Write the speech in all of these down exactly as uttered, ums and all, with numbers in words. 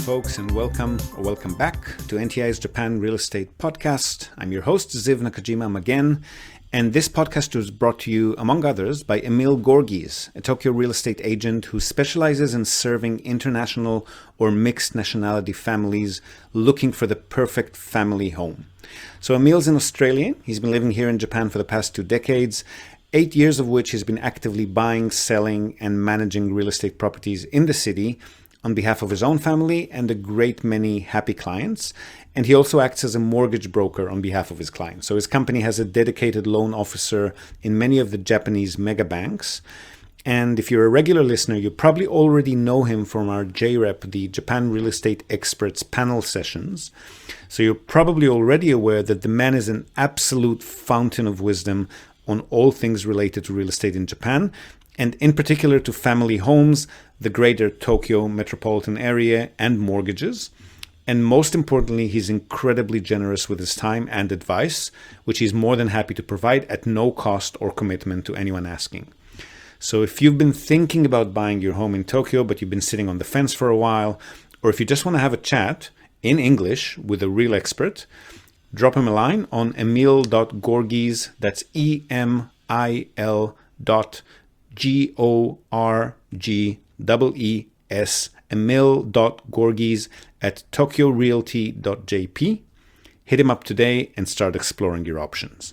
folks, and welcome or welcome back to N T I's Japan Real Estate Podcast. I'm your host, Ziv Nakajima again, and this podcast was brought to you, among others, by Emil Gorgies, a Tokyo real estate agent who specializes in serving international or mixed nationality families looking for the perfect family home. So Emil's an Australian. He's been living here in Japan for the past two decades, eight years of which he's been actively buying, selling, and managing real estate properties in the city on behalf of his own family and a great many happy clients. And he also acts as a mortgage broker on behalf of his clients. So his company has a dedicated loan officer in many of the Japanese mega banks. And if you're a regular listener, you probably already know him from our J REP, the Japan Real Estate Experts panel sessions. So you're probably already aware that the man is an absolute fountain of wisdom on all things related to real estate in Japan, and in particular to family homes, the greater Tokyo metropolitan area, and mortgages. And most importantly, he's incredibly generous with his time and advice, which he's more than happy to provide at no cost or commitment to anyone asking. So if you've been thinking about buying your home in Tokyo, but you've been sitting on the fence for a while, or if you just want to have a chat in English with a real expert, drop him a line on emil dot gorgies, that's E M I L dot G O R G E E S, emil dot gorgies at tokyo realty dot j p. Hit him up today and start exploring your options.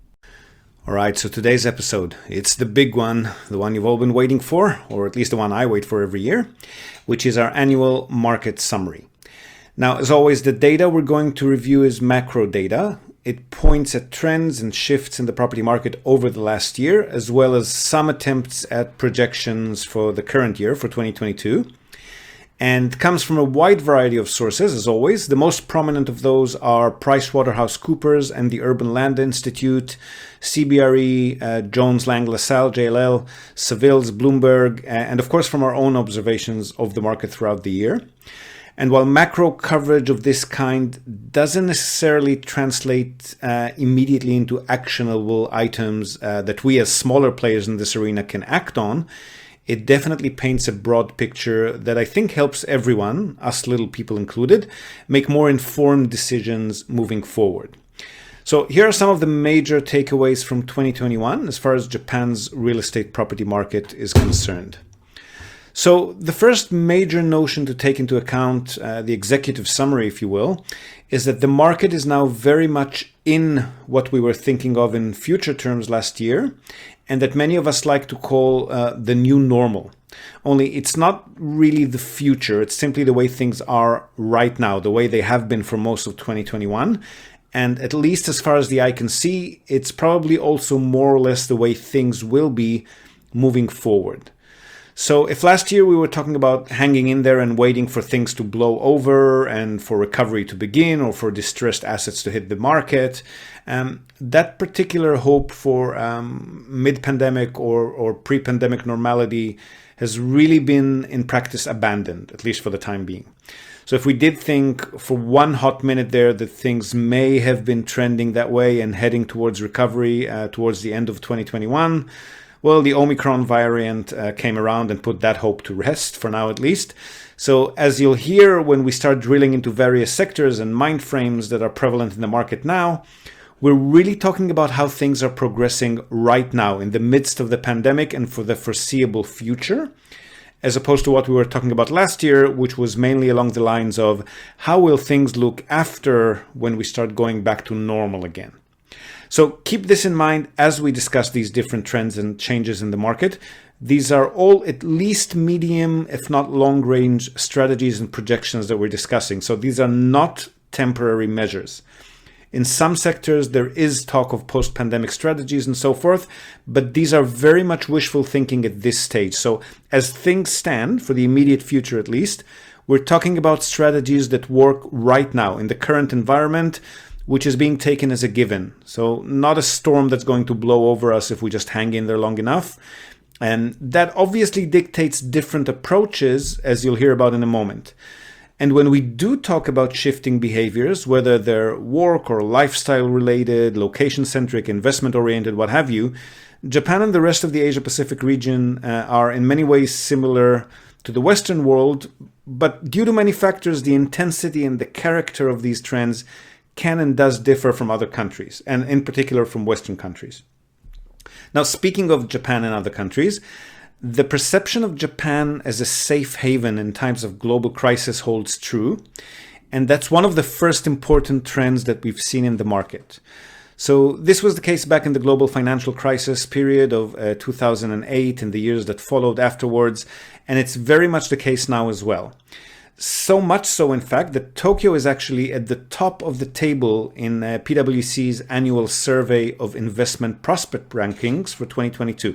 All right, so today's episode, it's the big one, the one you've all been waiting for, or at least the one I wait for every year, which is our annual market summary. Now, as always, the data we're going to review is macro data. It points at trends and shifts in the property market over the last year, as well as some attempts at projections for the current year, for twenty twenty-two. And comes from a wide variety of sources, as always. The most prominent of those are PricewaterhouseCoopers and the Urban Land Institute, C B R E, uh, Jones Lang LaSalle, J L L, Savills, Bloomberg, and of course from our own observations of the market throughout the year. And while macro coverage of this kind doesn't necessarily translate uh, immediately into actionable items uh, that we as smaller players in this arena can act on, it definitely paints a broad picture that I think helps everyone, us little people included, make more informed decisions moving forward. So here are some of the major takeaways from twenty twenty-one as far as Japan's real estate property market is concerned. So the first major notion to take into account, uh, the executive summary, if you will, is that the market is now very much in what we were thinking of in future terms last year, and that many of us like to call uh, the new normal. Only it's not really the future, it's simply the way things are right now, the way they have been for most of twenty twenty-one. And at least as far as the eye can see, it's probably also more or less the way things will be moving forward. So if last year we were talking about hanging in there and waiting for things to blow over and for recovery to begin or for distressed assets to hit the market, um, that particular hope for um, mid-pandemic or, or pre-pandemic normality has really been in practice abandoned, at least for the time being. So if we did think for one hot minute there that things may have been trending that way and heading towards recovery uh, towards the end of twenty twenty-one, well, the Omicron variant uh, came around and put that hope to rest, for now at least. So as you'll hear when we start drilling into various sectors and mind frames that are prevalent in the market now, we're really talking about how things are progressing right now in the midst of the pandemic and for the foreseeable future, as opposed to what we were talking about last year, which was mainly along the lines of how will things look after when we start going back to normal again. So keep this in mind as we discuss these different trends and changes in the market. These are all at least medium, if not long-range strategies and projections that we're discussing. So these are not temporary measures. In some sectors, there is talk of post-pandemic strategies and so forth, but these are very much wishful thinking at this stage. So as things stand, for the immediate future at least, we're talking about strategies that work right now in the current environment, which is being taken as a given. So not a storm that's going to blow over us if we just hang in there long enough. And that obviously dictates different approaches, as you'll hear about in a moment. And when we do talk about shifting behaviors, whether they're work or lifestyle related, location centric, investment oriented, what have you, Japan and the rest of the Asia Pacific region uh, are in many ways similar to the Western world, but due to many factors, the intensity and the character of these trends can and does differ from other countries, and in particular from Western countries. Now, speaking of Japan and other countries, the perception of Japan as a safe haven in times of global crisis holds true, and that's one of the first important trends that we've seen in the market. So this was the case back in the global financial crisis period of uh, two thousand eight and the years that followed afterwards, and it's very much the case now as well. So much so, in fact, that Tokyo is actually at the top of the table in uh, PwC's annual survey of investment prospect rankings for twenty twenty-two.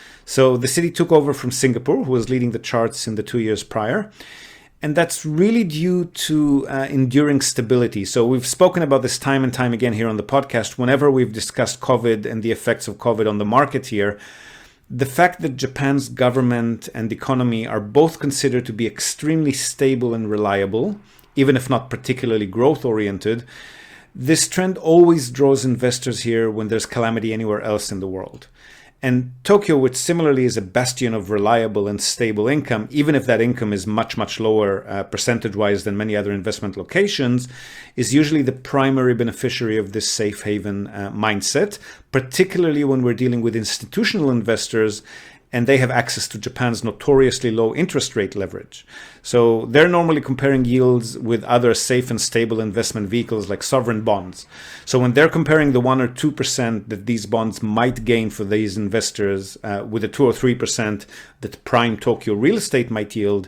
So the city took over from Singapore, who was leading the charts in the two years prior. And that's really due to uh, enduring stability. So we've spoken about this time and time again here on the podcast whenever we've discussed COVID and the effects of COVID on the market here. The fact that Japan's government and economy are both considered to be extremely stable and reliable, even if not particularly growth-oriented, this trend always draws investors here when there's calamity anywhere else in the world. And Tokyo, which similarly is a bastion of reliable and stable income, even if that income is much, much lower uh, percentage-wise than many other investment locations, is usually the primary beneficiary of this safe haven uh, mindset, particularly when we're dealing with institutional investors and they have access to Japan's notoriously low interest rate leverage. So they're normally comparing yields with other safe and stable investment vehicles like sovereign bonds. So when they're comparing the one or two percent that these bonds might gain for these investors uh, with the two or three percent that prime Tokyo real estate might yield,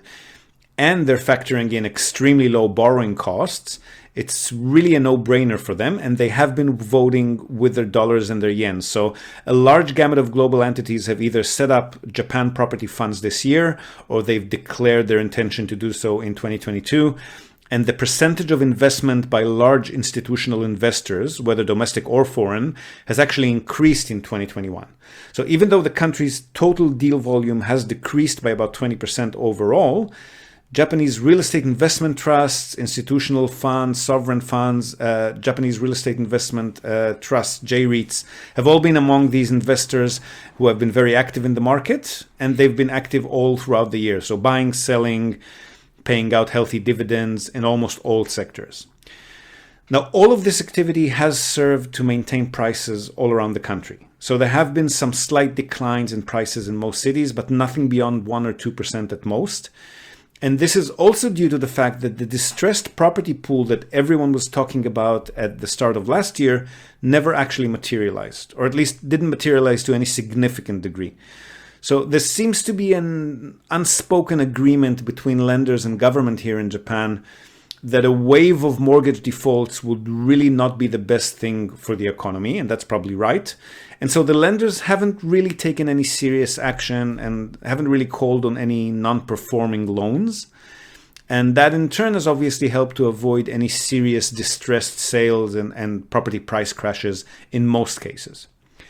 and they're factoring in extremely low borrowing costs, it's really a no-brainer for them, and they have been voting with their dollars and their yen. So a large gamut of global entities have either set up Japan property funds this year, or they've declared their intention to do so in twenty twenty-two. And the percentage of investment by large institutional investors, whether domestic or foreign, has actually increased in twenty twenty-one. So even though the country's total deal volume has decreased by about twenty percent overall, Japanese real estate investment trusts, institutional funds, sovereign funds, uh, Japanese real estate investment uh, trusts, J REITs, have all been among these investors who have been very active in the market, and they've been active all throughout the year. So buying, selling, paying out healthy dividends in almost all sectors. Now, all of this activity has served to maintain prices all around the country. So there have been some slight declines in prices in most cities, but nothing beyond one or two percent at most. And this is also due to the fact that the distressed property pool that everyone was talking about at the start of last year never actually materialized, or at least didn't materialize to any significant degree. So there seems to be an unspoken agreement between lenders and government here in Japan that a wave of mortgage defaults would really not be the best thing for the economy, and that's probably right. And so the lenders haven't really taken any serious action and haven't really called on any non-performing loans. And that in turn has obviously helped to avoid any serious distressed sales and, and property price crashes in most cases.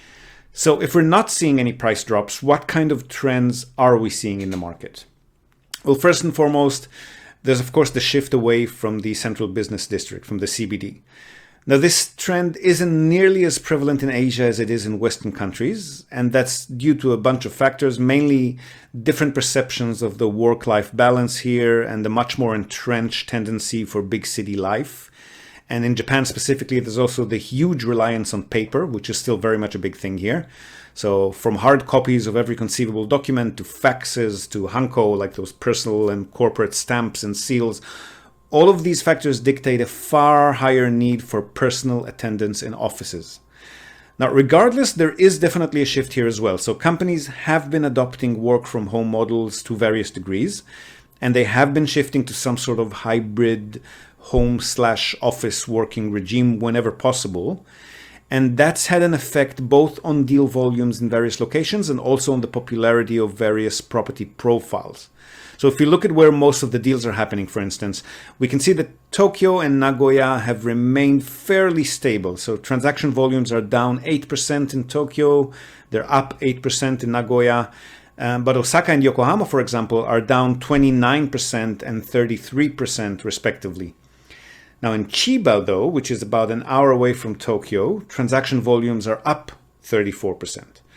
So if we're not seeing any price drops, what kind of trends are we seeing in the market? Well, first and foremost, there's of course the shift away from the central business district, from the C B D. Now, this trend isn't nearly as prevalent in Asia as it is in Western countries, and that's due to a bunch of factors, mainly different perceptions of the work-life balance here and the much more entrenched tendency for big city life. And in Japan specifically, there's also the huge reliance on paper, which is still very much a big thing here. So from hard copies of every conceivable document to faxes to hanko, like those personal and corporate stamps and seals, all of these factors dictate a far higher need for personal attendance in offices. Now, regardless, there is definitely a shift here as well. So companies have been adopting work from home models to various degrees, and they have been shifting to some sort of hybrid home slash office working regime whenever possible. And that's had an effect both on deal volumes in various locations and also on the popularity of various property profiles. So if you look at where most of the deals are happening, for instance, we can see that Tokyo and Nagoya have remained fairly stable. So transaction volumes are down eight percent in Tokyo, they're up eight percent in Nagoya. Um, but Osaka and Yokohama, for example, are down twenty-nine percent and thirty-three percent respectively. Now in Chiba, though, which is about an hour away from Tokyo, transaction volumes are up thirty-four percent.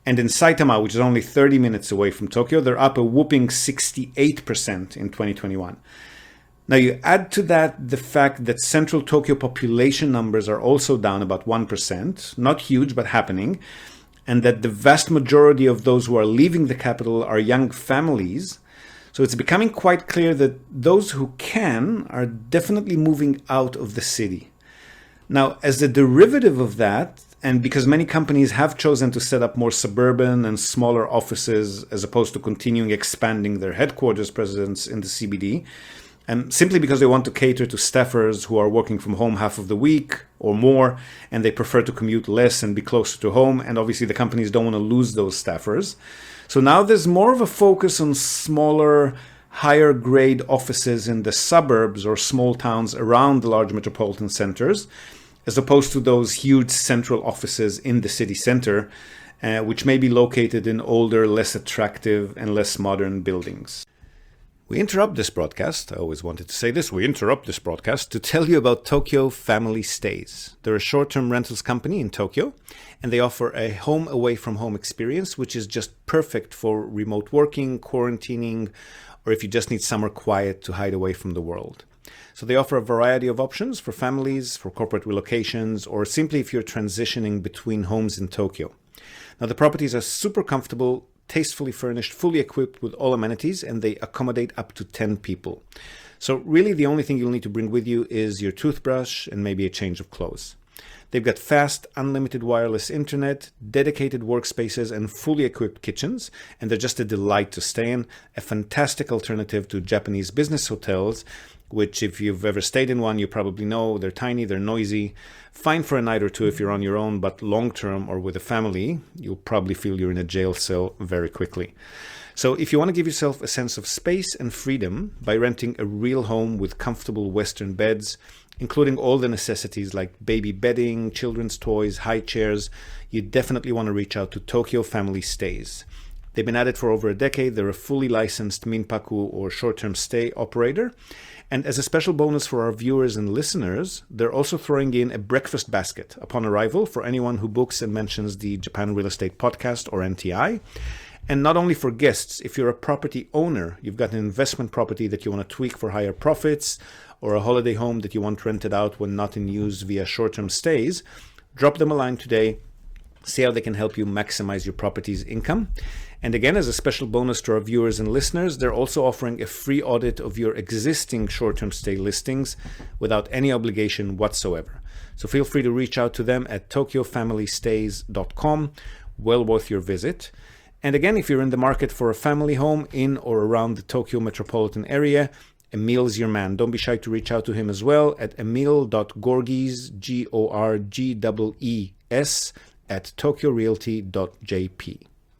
And in Saitama, which is only thirty minutes away from Tokyo, they're up a whooping sixty-eight percent in twenty twenty-one. Now you add to that the fact that central Tokyo population numbers are also down about one percent, not huge, but happening, and that the vast majority of those who are leaving the capital are young families. So it's becoming quite clear that those who can are definitely moving out of the city. Now, as a derivative of that, and because many companies have chosen to set up more suburban and smaller offices as opposed to continuing expanding their headquarters presence in the C B D, and simply because they want to cater to staffers who are working from home half of the week or more, and they prefer to commute less and be closer to home, and obviously the companies don't want to lose those staffers. So now there's more of a focus on smaller, higher grade offices in the suburbs or small towns around the large metropolitan centers, as opposed to those huge central offices in the city center, uh, which may be located in older, less attractive and less modern buildings. We interrupt this broadcast, I always wanted to say this, we interrupt this broadcast to tell you about Tokyo Family Stays. They're a short-term rentals company in Tokyo, and they offer a home away from home experience, which is just perfect for remote working, quarantining, or if you just need somewhere quiet to hide away from the world. So they offer a variety of options for families, for corporate relocations, or simply if you're transitioning between homes in Tokyo. Now the properties are super comfortable, tastefully furnished, fully equipped with all amenities, and they accommodate up to ten people. So really the only thing you'll need to bring with you is your toothbrush and maybe a change of clothes. They've got fast, unlimited wireless internet, dedicated workspaces, and fully equipped kitchens, and they're just a delight to stay in, a fantastic alternative to Japanese business hotels, which if you've ever stayed in one, you probably know they're tiny, they're noisy, fine for a night or two if you're on your own, but long-term or with a family, you'll probably feel you're in a jail cell very quickly. So if you want to give yourself a sense of space and freedom by renting a real home with comfortable Western beds, including all the necessities like baby bedding, children's toys, high chairs, you definitely want to reach out to Tokyo Family Stays. They've been at it for over a decade. They're a fully licensed Minpaku or short-term stay operator. And as a special bonus for our viewers and listeners, they're also throwing in a breakfast basket upon arrival for anyone who books and mentions the Japan Real Estate Podcast or N T I. And not only for guests, if you're a property owner, you've got an investment property that you want to tweak for higher profits, or a holiday home that you want rented out when not in use via short-term stays, drop them a line today, see how they can help you maximize your property's income. And again, as a special bonus to our viewers and listeners, they're also offering a free audit of your existing short-term stay listings without any obligation whatsoever. So feel free to reach out to them at tokyo family stays dot com. Well worth your visit. And again, if you're in the market for a family home in or around the Tokyo metropolitan area, Emil's your man. Don't be shy to reach out to him as well at emil dot gorgees, G O R G E E S, at tokyo realty dot j p.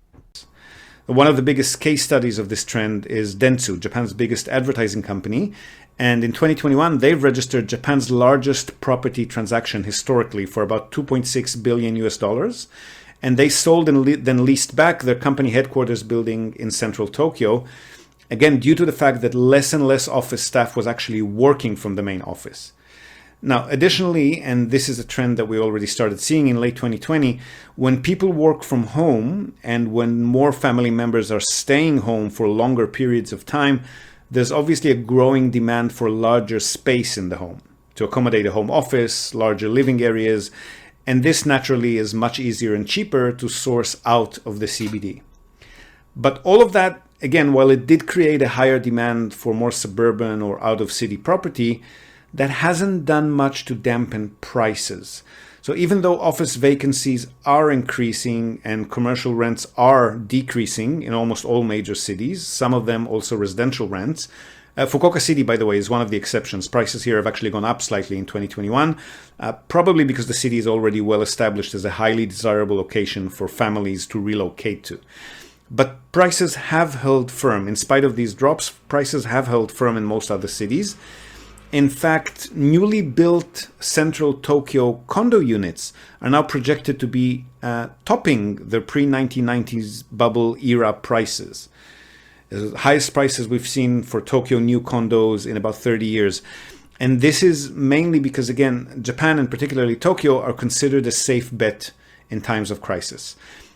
One of the biggest case studies of this trend is Dentsu, Japan's biggest advertising company. And in twenty twenty-one, they've registered Japan's largest property transaction historically for about two point six billion U S dollars. And they sold and le- then leased back their company headquarters building in central Tokyo, again, due to the fact that less and less office staff was actually working from the main office. Now, additionally, and this is a trend that we already started seeing in late twenty twenty, when people work from home and when more family members are staying home for longer periods of time, there's obviously a growing demand for larger space in the home to accommodate a home office, larger living areas, and this naturally is much easier and cheaper to source out of the C B D. But all of that, again, while it did create a higher demand for more suburban or out-of-city property, that hasn't done much to dampen prices. So even though office vacancies are increasing and commercial rents are decreasing in almost all major cities, some of them also residential rents, uh, Fukuoka City, by the way, is one of the exceptions. Prices here have actually gone up slightly in twenty twenty-one, uh, probably because the city is already well established as a highly desirable location for families to relocate to. But prices have held firm. In spite of these drops, prices have held firm in most other cities. In fact, newly built central Tokyo condo units are now projected to be uh, topping the pre nineteen nineties bubble era prices. The highest prices we've seen for Tokyo new condos in about thirty years. And this is mainly because, again, Japan and particularly Tokyo are considered a safe bet in times of crisis.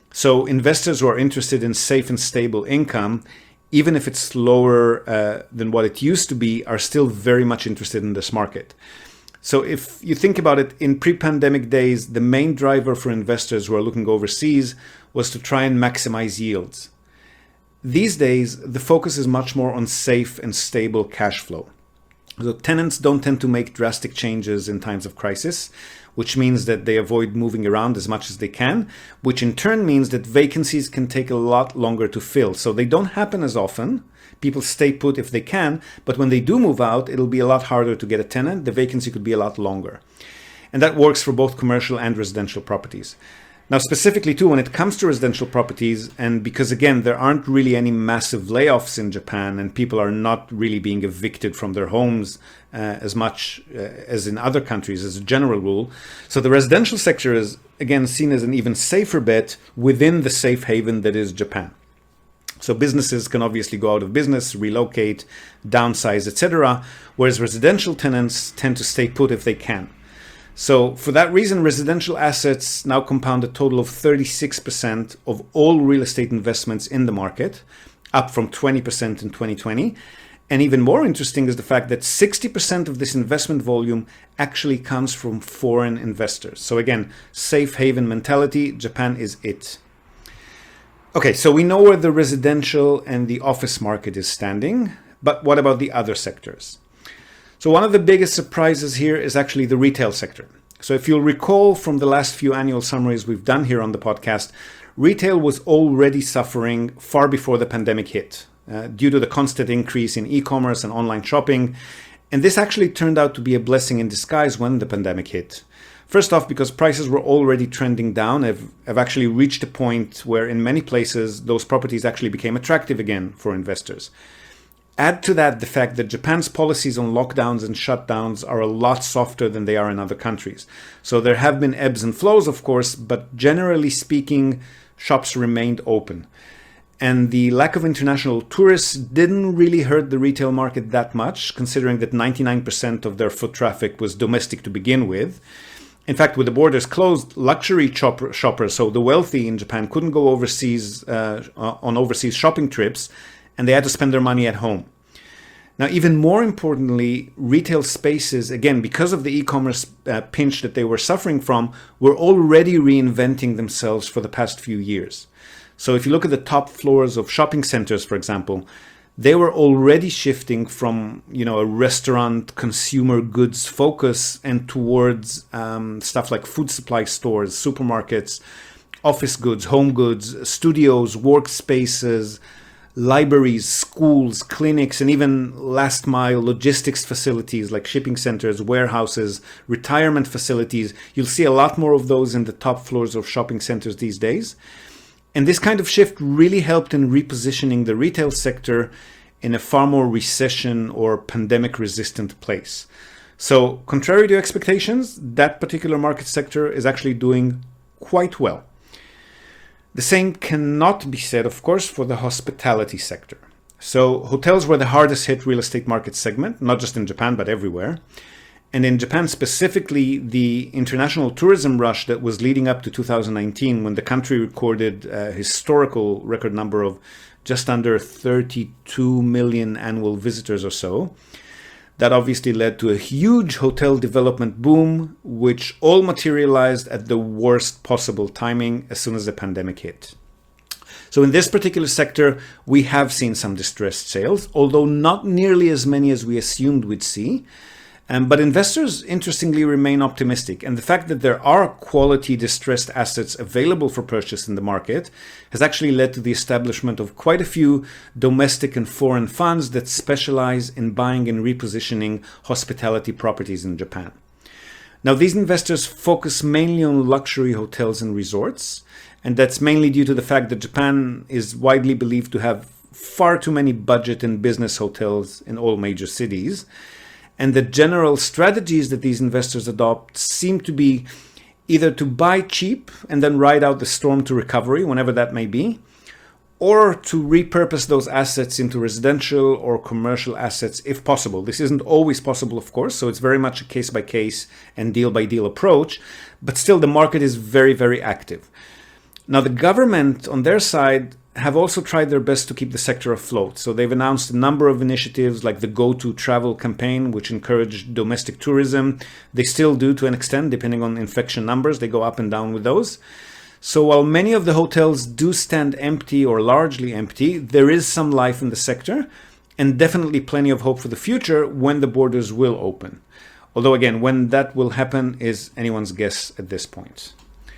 So investors who are interested in safe and stable income, even if it's lower uh, than what it used to be, are still very much interested in this market. So if you think about it, in pre-pandemic days, the main driver for investors who are looking overseas was to try and maximize yields. These days, the focus is much more on safe and stable cash flow. So tenants don't tend to make drastic changes in times of crisis, which means that they avoid moving around as much as they can, which in turn means that vacancies can take a lot longer to fill. So they don't happen as often. People stay put if they can, but when they do move out, it'll be a lot harder to get a tenant. The vacancy could be a lot longer. And that works for both commercial and residential properties. Now, specifically too, when it comes to residential properties, and because again, there aren't really any massive layoffs in Japan and people are not really being evicted from their homes uh, as much uh, as in other countries as a general rule. So the residential sector is again seen as an even safer bet within the safe haven that is Japan. So businesses can obviously go out of business, relocate, downsize, et cetera, whereas residential tenants tend to stay put if they can. So for that reason, residential assets now compound a total of thirty-six percent of all real estate investments in the market, up from twenty percent in twenty twenty. And even more interesting is the fact that sixty percent of this investment volume actually comes from foreign investors. So again, safe haven mentality, Japan is it. Okay, so we know where the residential and the office market is standing, but what about the other sectors? So one of the biggest surprises here is actually the retail sector. So if you'll recall from the last few annual summaries we've done here on the podcast, retail was already suffering far before the pandemic hit uh, due to the constant increase in e-commerce and online shopping. And this actually turned out to be a blessing in disguise when the pandemic hit. First off, because prices were already trending down, have, have actually reached a point where in many places those properties actually became attractive again for investors. Add to that the fact that Japan's policies on lockdowns and shutdowns are a lot softer than they are in other countries. So there have been ebbs and flows, of course, but generally speaking, shops remained open. And the lack of international tourists didn't really hurt the retail market that much, considering that ninety-nine percent of their foot traffic was domestic to begin with. In fact, with the borders closed, luxury shopper, shoppers, so the wealthy in Japan, couldn't go overseas uh, on overseas shopping trips, and they had to spend their money at home. Now, even more importantly, retail spaces, again, because of the e-commerce uh, pinch that they were suffering from, were already reinventing themselves for the past few years. So if you look at the top floors of shopping centers, for example, they were already shifting from, you know, a restaurant consumer goods focus and towards um, stuff like food supply stores, supermarkets, office goods, home goods, studios, workspaces, libraries, schools, clinics, and even last mile logistics facilities like shipping centers, warehouses, retirement facilities. You'll see a lot more of those in the top floors of shopping centers these days. And this kind of shift really helped in repositioning the retail sector in a far more recession or pandemic resistant place. So contrary to expectations, that particular market sector is actually doing quite well. The same cannot be said, of course, for the hospitality sector. So hotels were the hardest hit real estate market segment, not just in Japan, but everywhere. And in Japan specifically, the international tourism rush that was leading up to two thousand nineteen, when the country recorded a historical record number of just under thirty-two million annual visitors or so, that obviously led to a huge hotel development boom, which all materialized at the worst possible timing as soon as the pandemic hit. So in this particular sector, we have seen some distressed sales, although not nearly as many as we assumed we'd see. Um, but investors, interestingly, remain optimistic. And the fact that there are quality distressed assets available for purchase in the market has actually led to the establishment of quite a few domestic and foreign funds that specialize in buying and repositioning hospitality properties in Japan. Now, these investors focus mainly on luxury hotels and resorts, and that's mainly due to the fact that Japan is widely believed to have far too many budget and business hotels in all major cities. And the general strategies that these investors adopt seem to be either to buy cheap and then ride out the storm to recovery, whenever that may be, or to repurpose those assets into residential or commercial assets if possible. This isn't always possible, of course, so it's very much a case-by-case and deal-by-deal approach, but still the market is very, very active. Now, the government on their side have also tried their best to keep the sector afloat. So they've announced a number of initiatives like the Go To Travel campaign, which encouraged domestic tourism. They still do to an extent, depending on infection numbers. They go up and down with those. So while many of the hotels do stand empty or largely empty, there is some life in the sector and definitely plenty of hope for the future when the borders will open. Although again, when that will happen is anyone's guess at this point.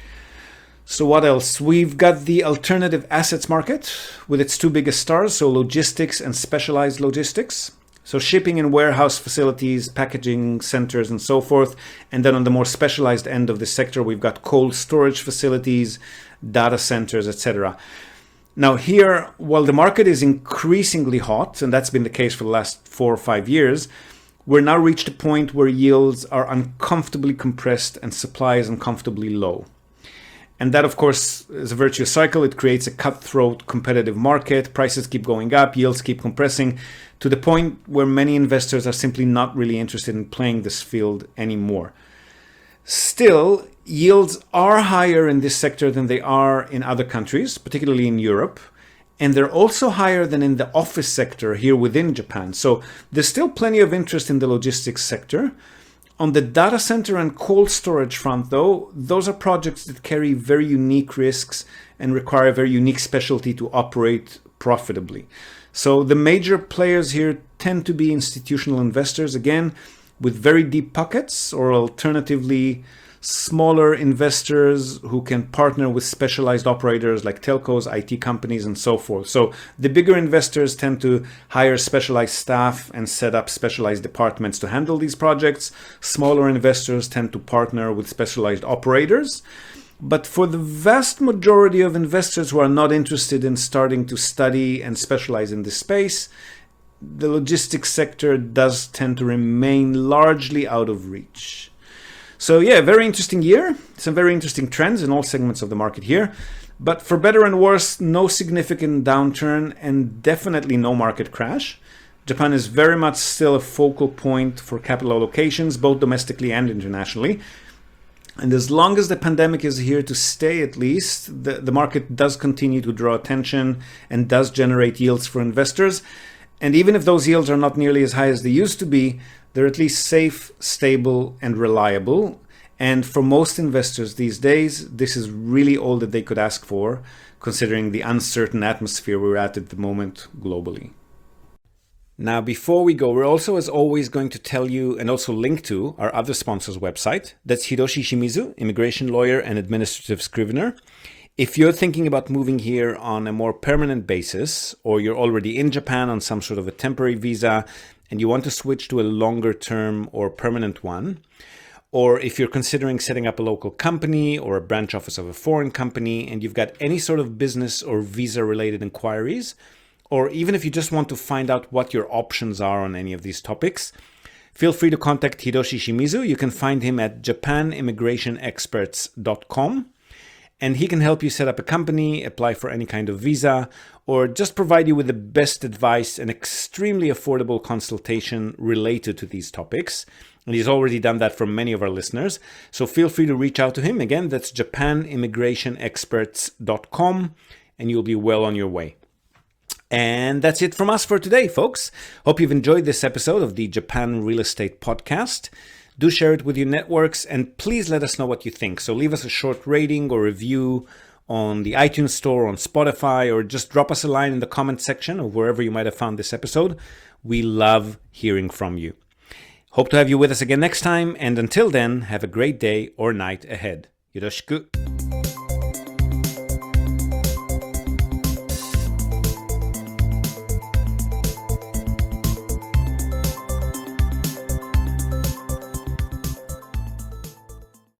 So what else? We've got the alternative assets market with its two biggest stars, so logistics and specialized logistics. So shipping and warehouse facilities, packaging centers, and so forth. And then on the more specialized end of the sector, we've got cold storage facilities, data centers, et cetera. Now here, while the market is increasingly hot, and that's been the case for the last four or five years, we're now reached a point where yields are uncomfortably compressed and supply is uncomfortably low. And that, of course, is a virtuous cycle. It creates a cutthroat competitive market. Prices keep going up, yields keep compressing to the point where many investors are simply not really interested in playing this field anymore. Still, yields are higher in this sector than they are in other countries, particularly in Europe. And they're also higher than in the office sector here within Japan. So there's still plenty of interest in the logistics sector. On the data center and cold storage front, though, those are projects that carry very unique risks and require a very unique specialty to operate profitably. So the major players here tend to be institutional investors, again, with very deep pockets, or alternatively, smaller investors who can partner with specialized operators like telcos, I T companies, and so forth. So the bigger investors tend to hire specialized staff and set up specialized departments to handle these projects. Smaller investors tend to partner with specialized operators. But for the vast majority of investors who are not interested in starting to study and specialize in this space, the logistics sector does tend to remain largely out of reach. So yeah, very interesting year. Some very interesting trends in all segments of the market here. But for better and worse, no significant downturn and definitely no market crash. Japan is very much still a focal point for capital allocations, both domestically and internationally. And as long as the pandemic is here to stay, at least, the, the market does continue to draw attention and does generate yields for investors. And even if those yields are not nearly as high as they used to be, they're at least safe, stable, and reliable. And for most investors these days, this is really all that they could ask for, considering the uncertain atmosphere we're at at the moment globally. Now, before we go, we're also, as always, going to tell you and also link to our other sponsor's website. That's Hiroshi Shimizu, immigration lawyer and administrative scrivener. If you're thinking about moving here on a more permanent basis, or you're already in Japan on some sort of a temporary visa, and you want to switch to a longer term or permanent one, or if you're considering setting up a local company or a branch office of a foreign company, and you've got any sort of business or visa related inquiries, or even if you just want to find out what your options are on any of these topics, feel free to contact Hiroshi Shimizu. You can find him at japan immigration experts dot com. And he can help you set up a company, apply for any kind of visa, or just provide you with the best advice and extremely affordable consultation related to these topics. And he's already done that for many of our listeners. So feel free to reach out to him. Again, that's japan immigration experts dot com, and you'll be well on your way. And that's it from us for today, folks. Hope you've enjoyed this episode of the Japan Real Estate Podcast. Do share it with your networks, and please let us know what you think. So leave us a short rating or review on the iTunes Store, on Spotify, or just drop us a line in the comment section of wherever you might have found this episode. We love hearing from you. Hope to have you with us again next time, and until then, have a great day or night ahead. Yoroshiku.